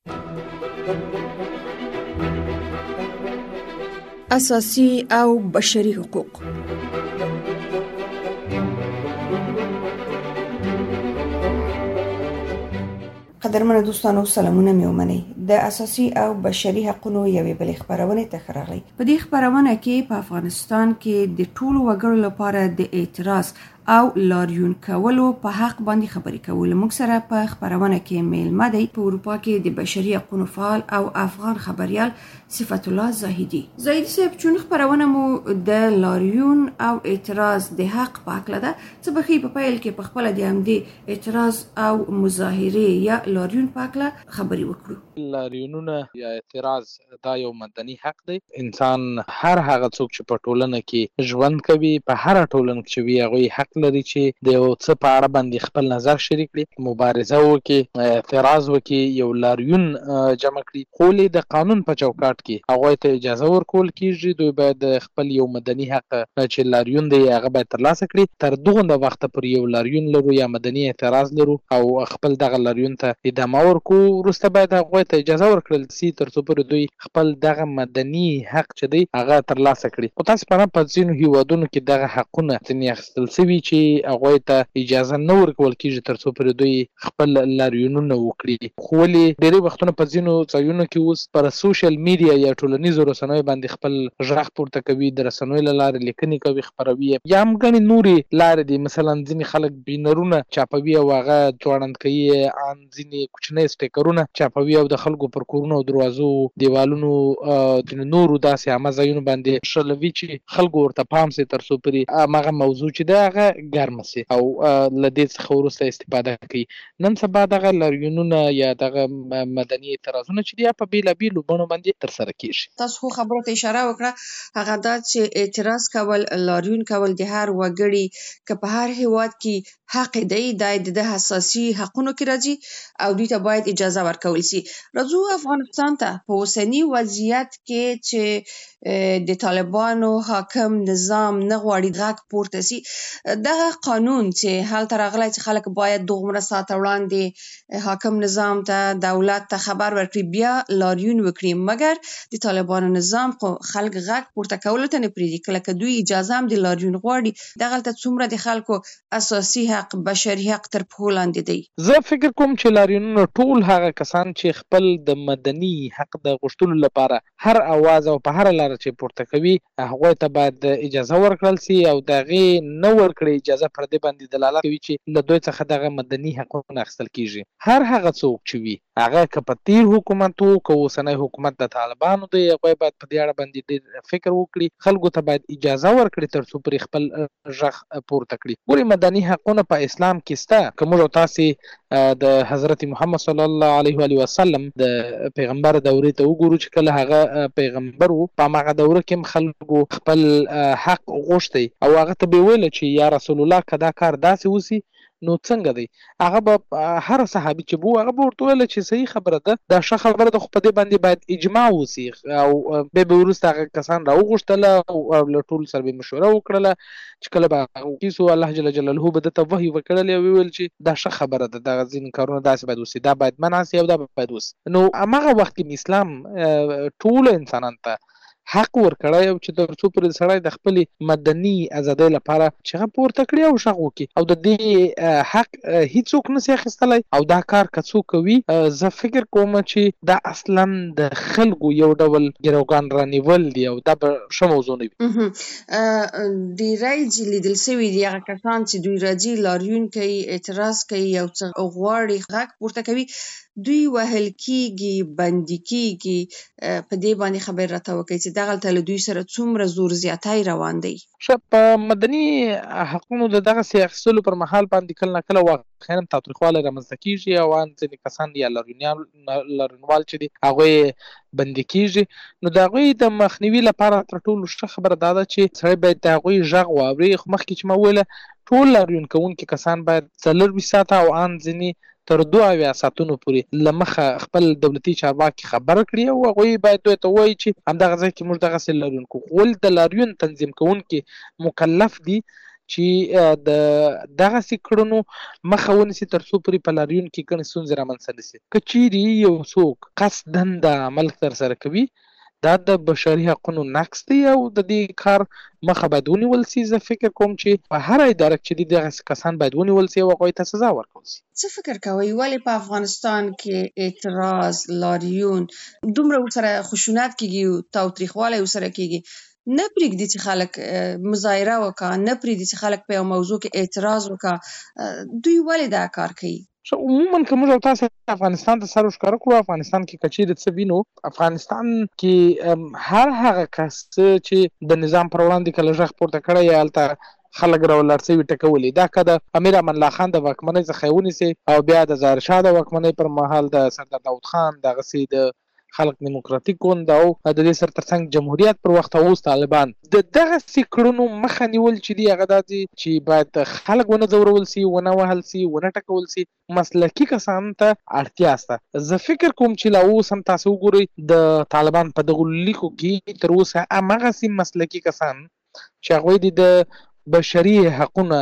اساسي او بشري حقوق. قدرمنو دوستانو، سلامونه مې ومنئ. د اساسي او بشري حقوقو یوې بلې خبرونه ته ښه راغلی. په دې خبرونه کې په افغانستان کې د ټولو وګړو لپاره د اعتراض او لاریون کولو په حق باندې خبرې کول. موږ سره په خبرونه کې میلمه دی په اروپا کې د بشري حقوقو فعال او افغان خبريال صفت الله زاهدي. زاهدي صاحب، چون خبرونه مو د لاریون او اعتراض د حق په اړه ده، څه بخي په پیل کې په خپل د همدې اعتراض او مظاهره یا لاریون په اړه خبرې وکړو. لاریونونه یا اعتراض دا یو مدني حق دی. انسان هر هغه څوک چې په ټولنه کې ژوند کوي، په هر ټولنه کې وي، هغه حق لري چې د یو څه په اړه باندې خپل نظر شریک کړي، مبارزه وکړي، اعتراض وکړي، یو لاریون جمع کړي. خو د قانون په چوکاټ کې هغه ته اجازه ورکول کیږي. دوی باید خپل یو مدني حق چې لاریون دی هغه باید ترلاسه کړي. تر دغه وخت پر یو لاریون لرو یا مدني اعتراض لرو او خپل دغه لاریون ته ادامه ورکو، وروسته باید هغه ته اجازه ورکړل شي تر څو پر دوی خپل دغه مدني حق چې دی هغه ترلاسه کړي. خو تاسو په ځینو هیوادونو کې دغه حقونه ځینې اخیستل شوي چې هغه ته اجازه نه ورکول کیږي تر څو پر دوی خپل لاریونونه وکړي. خو ولې ډېری وختونه په ځینو ځایونو کې اوس پر سوشل میډیا یا ټولنیزو رسنیو باندې خپل غږ پورته کوي، د رسنیو له لارې لیکنې کوي، خپروي، یا هم ګڼې نورې لارې دي. مثلا ځینې خلک بینرونه چاپوي او هغه ځوړند کوي، ان ځینې کوچنۍ سټیکرونه چاپوي او د خلکو پر کورونو او دروازو دیوالونو د نورو داسې عامه ځایونو باندې شلوي چې خلکو ورته پام سي تر څو پرې هغه موضوع چې ده هغه ګرمه سي او له دې څخه وروسته استفاده کوي. نن سبا دغه لاریونونه یا دغه مدني اعتراضونه چې دي په بیلابیلو بڼو باندې ترسره کیږي. تاسو خو خبرو ته اشاره وکړه، هغه دا چې اعتراض کول، لاریون کول د هر وګړي که په هر هیواد کې حق دی، د اساسي حقوقو کې راځي او دوی ته باید اجازه ورکول شي. راځو افغانستان ته. په اوسنی وضعیت کې چې د طالبانو حاکم نظام نه غواړي غږ پورته شي، دغه قانون چې هلته راغلی چې خلک باید دومره ساعت وړاندې حاکم نظام ته، دولت ته خبر ورکړي، بیا لاریون وکړي، مګر د طالبانو نظام خو خلک غږ پورته کولو ته نه پرېږدي. کله که دوی اجازه هم د لاریون غواړي، دغلته څومره د خلکو اساسي حق، بشري حق تر پښو لاندې دی. زه فکر کوم چې لاریونونه ټول هغه کسان چې خپل د مدني حق د غوښتلو لپاره هر اواز او په هر لاره چې پورته کوي هغه ته باید اجازه ورکړل شي او دغه نه ورکړي اجازه پر دې باندې دلالت کوي چې له دوی څخه دغه مدني حقوقونه اخیستل کیږي. هر هغه څوک چې وي، هغه که په تیر حکومت وو که اوسنی حکومت د طالبانو دی، هغه باید په دې اړه باندې ډېر فکر وکړي. خلکو ته باید اجازه ورکړي تر څو پرې خپل غږ پورته کړي. ګورې مدني حقونه په اسلام کې شته. که موږ تاسې د حضرت محمد صلی الله علیه و وسلم د پیغمبر دورې ته وګورو چې کله هغه پیغمبر وو، په هغه دوره کې خلکو خپل حق غوښتی او هغه ته به ویل چې یا رسول الله که دا کار داسې وسی نو څنګه دی. هغه به هر صحابي چې بو هغه به ورته ویل چې صحیح خبره ده، دا ښه خبره ده، خو په دې باندې باید اجماع وسی او به وروسته هغه کسان راوغوښتله او له ټولو سره به مشوره وکړله چې کله به هغه کیسو الله جل جلاله به درته وحی وکړلی او ویل چې دا ښه خبره ده، دغه ځینې کارونه داسې باید وسي، دا باید منع سي او دا باید وسي. نو هماغه وخت کې اسلام ټولو انسانانو ته حق ورکړی او چې تر څو پورې سړی د خپل مدني ازادۍ لپاره چې هغه پورته کړي او غږ وکړي او د دې حق هیڅوک نشي اخیستلی او دا کار که څوک کوي، زه فکر کوم چې دا اصلا د خلکو یو ډول ګروګان رانیول دی او دا به ښه موضوع نه وي. ډېری چې لیدل سوي دي هغه کسان چې دوی راځي لاریون کوي، اعتراض کوي، یو څه غواړي، غږ پورته کوي، دوی وهل کیږي، بندي کیږي. په دې باندې خبر راته وکړئ چې دغلته له دوی سره څومره زور زیاتی روان دی. په مدني حقونو د دغسې اخیستلو پر مهال باندې کله نه کله واقعا تاوتریخوالی رامنځته کیږي او ان ځینې کسان یا لاریونوال چې دي هغوی بندي کیږي. نو د هغوی د مخنیوي لپاره تر ټولو ښه خبره دا ده چې سړی باید د هغوی غږ واوري. خو مخکې چې ما وویله ټول لاریون کوونکي کسان باید 24 ساعته او ان ځینې تر 2 ساعتونو پورې له مخه خپل دولتي چارواکي خبر کړي او هغوی باید دوی ته ووایي چې همدغه ځای کې موږ دغسې لاریون کوو. ول د لاریون تنظیم کوونکي مکلف دي چې د دغسې کړنو مخه ونیسي تر څو پورې په لاریون کې کومې ستونزې رامنځته نه سي. که چیرې یو څوک قصدن د عمل ترسره کوي دا د بشري حقونو نقص دی او د دې کار مخه باید ونیول سي. زه فکر کوم چې په هر اداره کې چې دغسې کسان باید ونیول سي او هغوی ته سزا ورکړل سي. څه فکر کوئ ولې په افغانستان کې اعتراض، لاریون دومره ورسره خشونت کېږي او تاوتریخوالی ورسره کېږي؟ نه پرېږدي چې خلک مظاهره وکړي، نه پرېږدي چې خلک په یو موضوع کې اعتراض وکړي. دوی ولې دا کار کوي؟ عموما که موږ او تاسو افغانستان ته سر ښکاره کړو، افغانستان کې که چیرې څه وینو، افغانستان کې هر هغه کس چې د نظام پر وړاندې کله غږ پورته کړی یا هلته خلک راولړسوي ټکولي، دا که د امیر امان الله خان د واکمنۍ څخه ونیسي او بیا د ظاهر شاه د واکمنۍ پر مهال د سردار داود خان دغسې د خلق دیموکراتیک ګوند او د دې سره ترڅنګ جمهوریت پر وخت اوس طالبان د دغسې کړنو مخه نیول چې دي هغه دا دي چې باید خلک ونه ځورول سي، ونه وهل سي، ونه ټکول سي. مسلکي کسانو ته اړتیا سته. زه فکر کوم چې لا اوس هم تاسو وګورئ د طالبان په دغو لیکو کې تر اوسه همغسې مسلکي کسان چې هغوی د بشري حقونه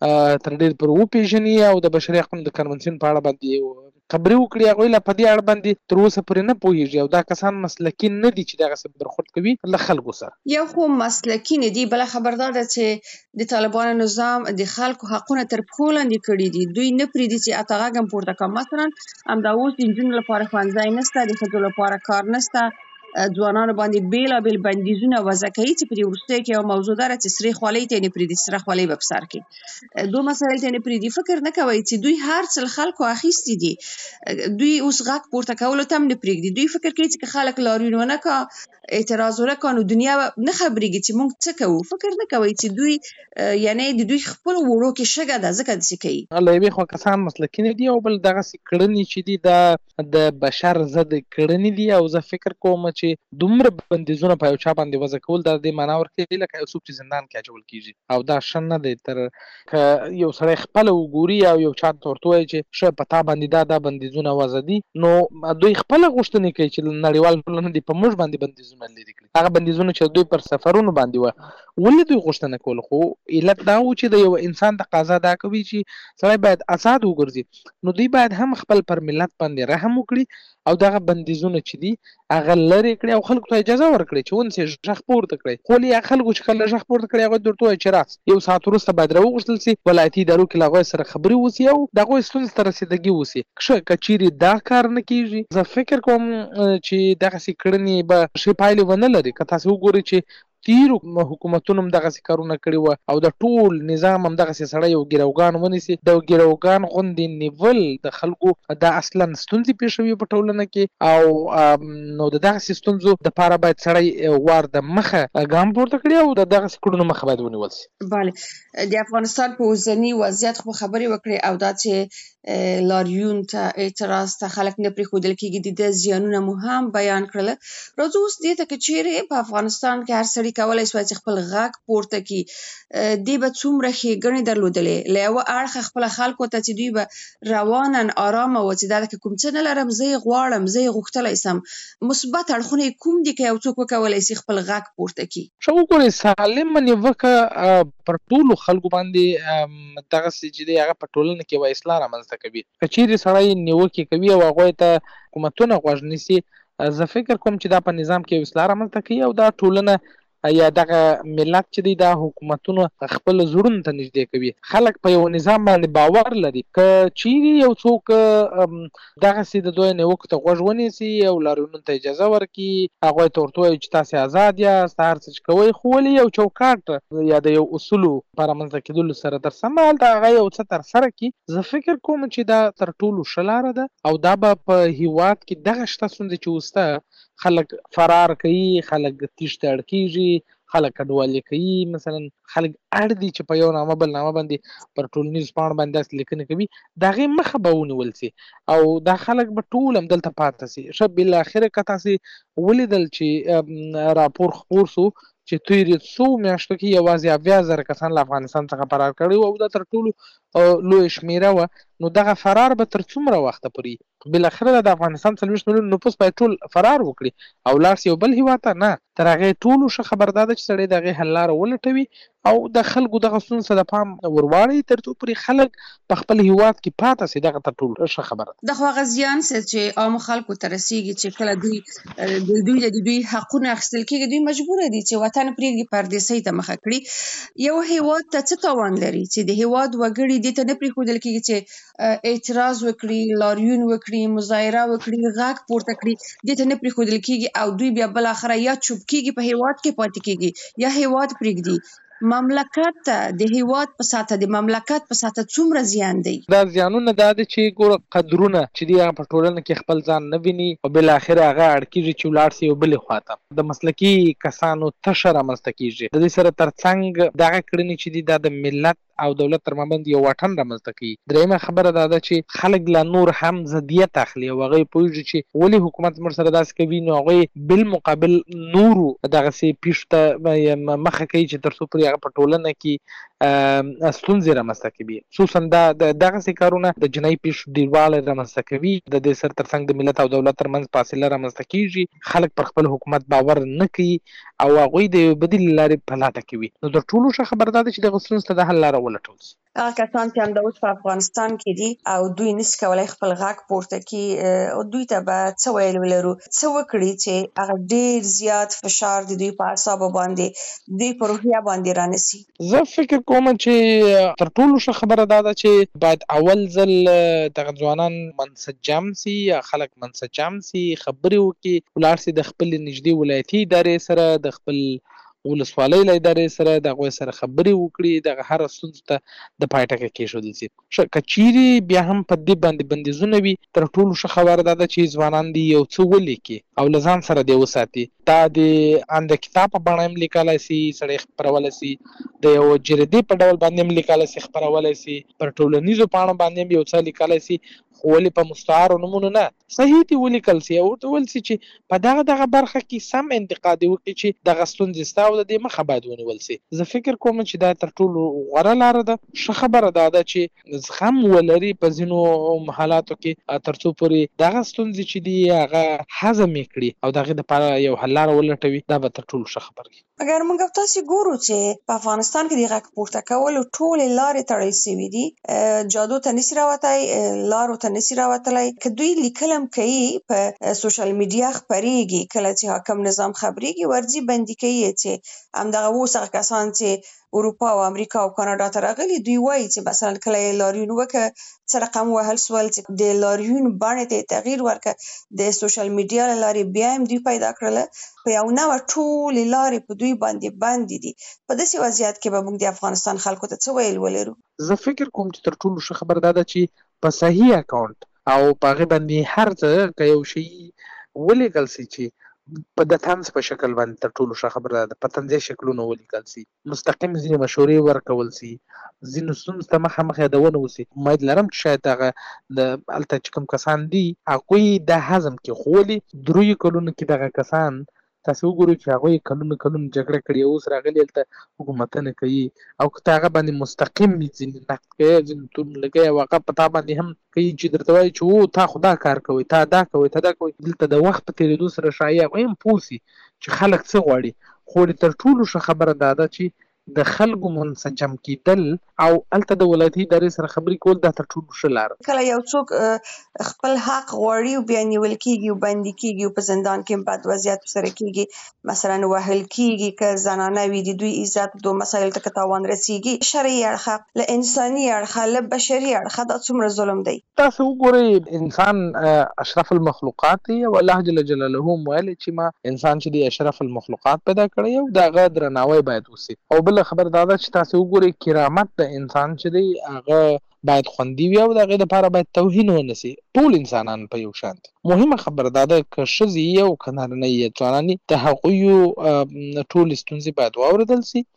تر ډېر پورې وپېژني او د بشري حقونو د کنونسیون په اړه باندې خبرې وکړي، هغوی لا په دې اړه باندې تر اوسه پورې نه پوهېږي او دا کسان مسلکي نه دي چې دغسې برخورد کوي له خلکو سره. یو خو مسلکي نه دي، بله خبر دا ده چې د طالبانو نظام د خلکو حقونه تر پښو لاندې کړي دي. دوی نه پرېږدي چې اته غږ هم پورته کړي. مثلا همدا اوس د نجونو لپاره ښوونځی نشته، د ښځو لپاره کار نشته، ځوانانو باندې بېلابېل بندیزونه وضع کوي چې په دې وروستیو کې یو موضوع ده چې سرې خولۍ ته یې نه پرېږدي، سره خولۍ به په سر کړي، دو مسایل ته یې نه پرېږدي. فکر نه کوئ چې دوی هر څه له خلکو اخیستي دي، دوی اوس غږ پورته کولو ته هم نه پرېږدي. دوی فکر کوي چې که خلک لاریون ونه کړه، اعتراض ونه کړه، نو دنیا نه خبرېږي چې موږ څه کوو. فکر نه کوئ چې دوی یعنی د دوی خپلو وړو کې شګه ده ځکه داسې کوي. له یوې خوا کسان مسلکي نه دي او بل دغسې کړنې چې دي دا د بشر ضد کړنې دي او زه فکر کوم چې دومره بندیزونه په یو چا باندې وضع کول دا دې معنا ورکوي لکه یو څوک چې زندان کې اچول کېږي او دا ښه نه دی. تر که یو سړی خپله وګوري او یو چا ته ورته ووایي چې ښه په تا باندې دا بندیزونه وضع دي، نو دوی خپله غوښتنې کوي چې نړیوال ټولنه دې په موږ باندې بندیزونه لرې کړي. هغه بندیزونه چې دوی پر سفرونو باندې وه، ولې دوی غوښتنه کوله؟ خو علت دا و چې د یو انسان تقاضا دا کوي چې سړی باید آزاد وګرځي، نو دوی باید هم خپل پر ملت باندې رحم وکړي او دغه بندیزونه چې دي هغه لرې کړي او خلکو ته اجازه ورکړي چې ونسې غږ پورته کړئ. خو هغه خلکو چې کله غږ پورته کړي هغوی درته وایي چې راس یو ساعت وروسته باید راوغوښتل سي، ولایتي ادارو کې له هغوی سره خبرې وسي او د هغوی ستونزې ته رسېدګي وسي. ښه که چیرې دا کار نه کېږي، زه فکر کوم چې دغسې کړنې به ښې پایلې ونه لري. که تاسو وګورئ چې تیرو حکومتونو هم دغسې کارونه کړي وه او د ټول نظام هم دغسې سړی یو ګروګان ونیسي، د ګروګان غوندې نیول د خلکو دا اصلا ستونزې پېښوي په ټولنه کې او نو د دغسې ستونزو دپاره باید سړی وار د مخه ګام پورته کړي او د دغسې کړنو مخه باید ونیول سي. بله، د افغانستان په اوسني وضعیت خو خبرې وکړې او دا چې لاریون ته اعتراض ته خلک نه پرېښودل کېږي، د زیانونه مو هم بیان کړله. راځو اوس دې ته که چیرې په افغانستان کې هر سړي کولی شوی چې خپل غږ پورته کړي، دې به څومره ښېګڼې درلودلې. له یوه اړخه خپله خلکو ته چې دوی به رواناً ارامه وه چې دا که کوم څه نه لرم زه یې غواړم، زه یې غوښتلی سم. مثبت اړخونه یې کوم دي که یو څوک وکولی شي خپل غږ پورته کړي؟ ښه وګورئ، سالمه نیوکه پر ټولو خلکو باندې دغسې چې دی هغه په ټولنه کې یوه اصلاح رامنځته کوي. که چیرې سړی نیوکې کوي او هغوی ته حکومتونه غوږ نیسي، زه فکر کوم چې دا په نظام کې یو اصلاح رامنځته کوي او دا ټولنه یا دغه ملت چې دی دا حکومتونه خپل زړونو ته نږدې کوي. خلک په یو نظام باندې باور لري. که چیرې یو څوک دغسې د دوی نیوکو ته غوږ ونیسي او لاریونونو ته اجازه ورکړي، هغوی ته ورته وایي چې تاسې آزاد یاست، هر څه چې کوئ، خو ولې یو چوکاټ یا د یو اصولو په رامنځته کېدلو سره ترسره هلته هغه یو څه ترسره کړي، زه فکر کوم چې دا تر ټولو ښه لاره ده او دا به په هېواد کې دغه شته ستونزې چې اوس ته خلک فرار کوي، خلک تیښته اړ کېږي، خلک کډوالي کوي، مثلا خلک اړ دي چې په یو نامه بل نامه باندې پر ټولنیزو پاڼو باندې داسې لیکنې کوي، د هغې مخه به ونیول سي او دا خلک به ټول همدلته پاتې سي. ښه بالاخره که تاسې ولیدل چې راپور خپور سو چې تېرې څو میاشتو کې یوازې 70,000 کسان له افغانستان څخه فرار کړي وو او دا تر ټولو لویه شمېره وه، نو دغه فرار به تر څومره وخته پورې بالاخره د افغانستان 40 میلیون نفوس باید ټول فرار وکړي او لاړ شي یو بل هیواد ته. نه، تر هغې ټولو ښه خبر دا ده چې سړی د هغې حل لاره ولټوي او د خلکو دغه ستونزو ته د پام ورواړي تر څو پورې خلک په خپل هیواد کې پاتې شي. دغه تر ټولو ښه خبره ده. د خو هغه زیان چې عام خلکو ته رسیږي چې کله دوی د دوی حقونه اخیستل کېږي، دوی مجبور دي چې وطن پرېږدي، پردیسۍ ته مخه کړي. یو هیواد ته څه تاوان لري چې د هیواد وګړي دې ته نه پرېښودل کېږي چې اعتراض وکړي، لاریون وکړي، مظاهره وکړي، غږ پورته کړي، دې ته نه پرېښودل کېږي او دوی بیا بالاخره یا چوپ کېږي، په هیواد کې پاتې کېږي، یا هیواد پرېږدي. مملکت ته د هیواد په ساته د مملکت په ساته څومره زیان دی؟ دا زیانونه دا دي چې ګوره قدرونه چې دی هغه په ټولنه کې خپل ځان نه ویني او بالاخره هغه اړ کېږي چې ولاړ شي یو بلې خواته. د مسلکي کسانو تشه رامنځته کېږي. د دې سره ترڅنګ دغه کړنې چې دي دا د ملت او دولت تر مابین یو واټن رامنځته کوي. درېیمه خبره دا ده چې خلک لا نور هم ضدیت اخلي او هغوی پوهېږي چې ولې حکومت موږ سره داسې کوي، نو هغوی بالمقابل نورو دغسې پیښو ته مخه کوي چې تر څو پورې هغه په ټولنه کې ستونزې رامنځته کوي. خصوصا دا دغسې کارونه د جنایي پیښو ډېروالی رامنځته کوي. د دې سره ترڅنګ د ملت او دولت ترمنځ فاصله رامنځته کېږي. خلک پر خپل حکومت باور نه کوي او هغوی د یو بدیل لارې په لټه کوي. نو د ټولو ښه خبره دا ده چې دغه ستونزو ته د حل لاره ولټول شي. هغه کسان چې همدا اوس په افغانستان کې دي او دوی نشي کولی خپل غږ پورته کړي، او دوی ته به څه ویل ولرو، څه وکړي چې هغه ډېر زیات فشار د دوی په اعصابو باندې، دوی په روحیه باندې رانسي؟ زه فکر کوم چې تر ټولو ښه خبره دا ده چې باید اول ځل دغه ځوانان منسجم سي، یا خلک منسجم سي، خبرې وکړي، ولاړ سي د خپل نږدې ولایتي ادارې سره، د خپل ولسوالۍ له ادارې سره، د هغوی سره خبرې وکړي، دغه هره ستونزو ته د پای ټکی کېښودل شي. که چیرې بیا هم په دې باندې بندیزونه وي، تر ټولو ښه خبره دا ده چې ځوانان دې یو څه ولیکي او له ځان سره دې وساتي. دا د کتاب په بڼه هم لیکلی سي، سړی خپرولی سي، د یو جریدې په ډول باندې هم لیکلی سي، خپرولی سي، پر ټولنیزو پاڼو باندې هم یو څه لیکلی سي، خو ولې په مستعارو نومونو نه، صحیح دې ولیکل سي او ورته وویل سي چې په دغه برخه کې سم انتقاد یې وکړي چې دغه ستونزې سته او د دې مخه باید ونیول سي. زه فکر کوم چې دا تر ټولو غوره لاره ده. ښه خبره دا ده چې زغم ولري په ځینو حالاتو کې تر څو پورې دغه ستونزې چې دي هغه هضم یې کړي او د هغې دپاره یو حل لاره ولټوي. دا به تر ټولو ښه خبره وي. اگر موږ تاسې ګورو چې په افغانستان کې د غږ پورته کولو ټولې لارې تړل شوي دي، جادو ته نشي راوتی، لارو ته نشي راوتلی. که دوی لیکلم کوي، په سوشل میډیا خپریږي، کله چې حاکم نظام خبرېږي ورځي بندي کوي چې همدغه اوس هغه کسان چې اروپا او امریکا او کاناډا ته راغلي، دوی وایي چې مثلا کله یې لاریون وکړه، څه رقم وهل سول چې د لاریون بڼې ته تغییر ورکړه، د سوشل میډیا له لارې بیا هم دوی پیدا کړله، په یو نوع ټولې لارې په دوی باندې بندې دي. په داسې وضعیت کې به موږ د افغانستان خلکو ته څه ویل ولرو؟ زه فکر کوم چې تر ټولو ښه خبره دا ده چې په صحیح اکاونټ او په هغې باندې هر څه که یو شی ولیکل سي چې د طنز په شکل باندې، تر ټولو ښه خبره ده په طنزي شکلونو ولیکل سي، مستقیم ځینې مشورې ورکول سي، ځینو ستونزو ته مخامخ یادونه وسي. امید لرم چې شاید هغه هلته چې کوم کسان دي هغوی دا هضم کړي. خو ولې دریو کلونو کې دغه کسان تاسې وګورئ چې هغوی کلونه جګړه کړې، اوس راغلي هلته حکومتونه کوي، او که ته هغه باندې مستقیم ځینې نقد کوي، ځینې تورونه لګوي او هغه په تا باندې هم کوي چې درته وایي چې او تا خو دا کار کوئ، تا دا کوئ، تا دا کوئ. دلته د وخت په تېرېدو سره ښایي هغوی هم پوه سي چې خلک څه غواړي. خو تر ټولو ښه خبره دا ده چې د خلکو منسجم کېدل او هلته د ولایتي ادارې سره خبرې کول، دا تر ټولو ښه لاره. کله یو څوک خپل حق غواړي او بیا نیول کېږي او بندي کېږي او په زندان کې بد وضعیت سره کېږي، مثلا وهل کېږي، که زنانه وي د دوی عزت دو مسایل ته که تاوان رسېږي، شرعي اړخه له انساني اړخه له بشري اړخه دا څومره ظلم دی. تاسې وګورئ انسان اشرف المخلوقات دی او الله جل جلاله ویلي چې ما انسان چې دی اشرف المخلوقات پیدا کړی او د هغه درناوی باید وسي. او بله خبر دا ده چې تاسې وګورئ کرامت د انسان چې دی هغه باید خوندي وي او د هغې دپاره باید توهین ونه سي. ټول انسانان په یو شان دي. مهمه خبره دا ده که ښځې یې او که نارینه یې ځوانان یې، د هغویو ټولې ستونزې باید واورېدل سي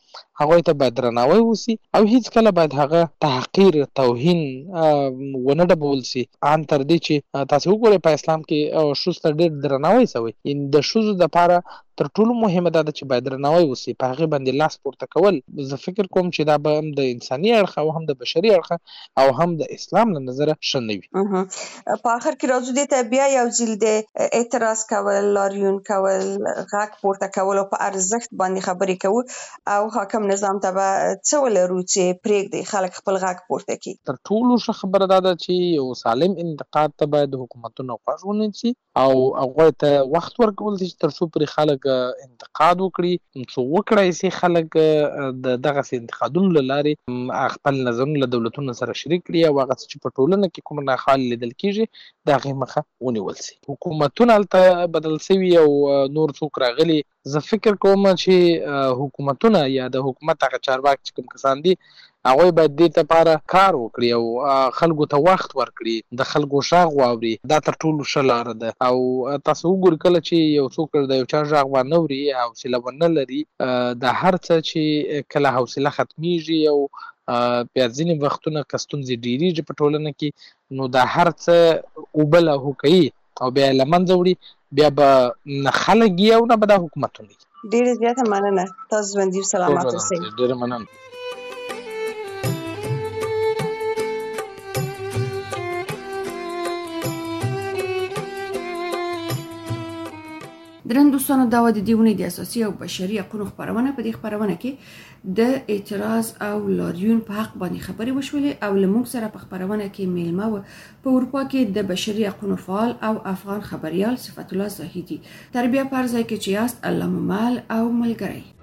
هغوی ته باید درناوی وسی او هیڅ کله باید هغه تحقیر توهین ونه ډبول سي ان تر دې چې تاسو وګورئ په اسلام کې ښځو ته ډېر درناوی شوی د ښځو دپاره تر ټولو مهمه دا ده چې باید درناوی وسی په هغې باندې لاس پورته کول زه فکر کوم چې دا به هم د انساني اړخه او هم د بشري اړخه او هم د اسلام له نظره ښه نه وي. په آخر کې راځو دې ته بیا یو ځل د اعتراض کول، لاریون کول، غږ پورته کول او په ارزښت باندې خبرې کوو او حاکم نظام ته به څه ولرو چې پرېږدي خلک خپل غږ پورته کړي. تر ټولو ښه خبره دا ده چې یو سالم انتقاد ته باید حکومتونه غوږ ونیسي او هغوی ته وخت ورکول شي تر څو پرې خلک انتقاد وکړي، څو وکړای شي خلک د دغسې انتقادونو له لارې خپل نظرونه له دولتونو سره شریک کړي او هغه څه چې په ټولنه کې کوم ناخوالې لیدل کېږي د هغې مخه ونیول شي. حکومتونه هلته بدل شوي او نور څوک راغلي. زه فکر کوم چې حکومتونه یا د حکومت هغه چارواکي چې کوم کسان دي هغوی باید دې لپاره کار وکړي او خلکو ته وخت ورکړي، د خلکو غږ واوري. دا تر ټولو ښه لاره ده او تاسو وګورئ کله چې یو څوک د یو چا غږ ونه اوري، حوصله ونه لري، د هر څه چې کله حوصله ختمیږي او بیا ځینې وختونه که ستونزې ډېرېږي په ټولنه کې نو دا هر څه اوبه لاهو کوي او بیا یې له منځه وړي، بیا به نه خلک یي او نه به دا حکومتونه یي. ډېره زیاته مننه، تاسو ژوندي او سلامت اوسئ. ډېره مننه. درنو دوستانو، دا و د دې اونۍ د اساسي او بشري حقوقو خپرونه. په دې خپرونه کې د اعتراض او لاریون په حق باندې خبرې وشولې او له موږ سره په خپرونه کې میلمه و په اروپا کې د بشري حقوقو فعال او افغان خبريال صفت الله زاهدي. تر بیا پر ځای کې چې یاست، الله مو مل او ملګری.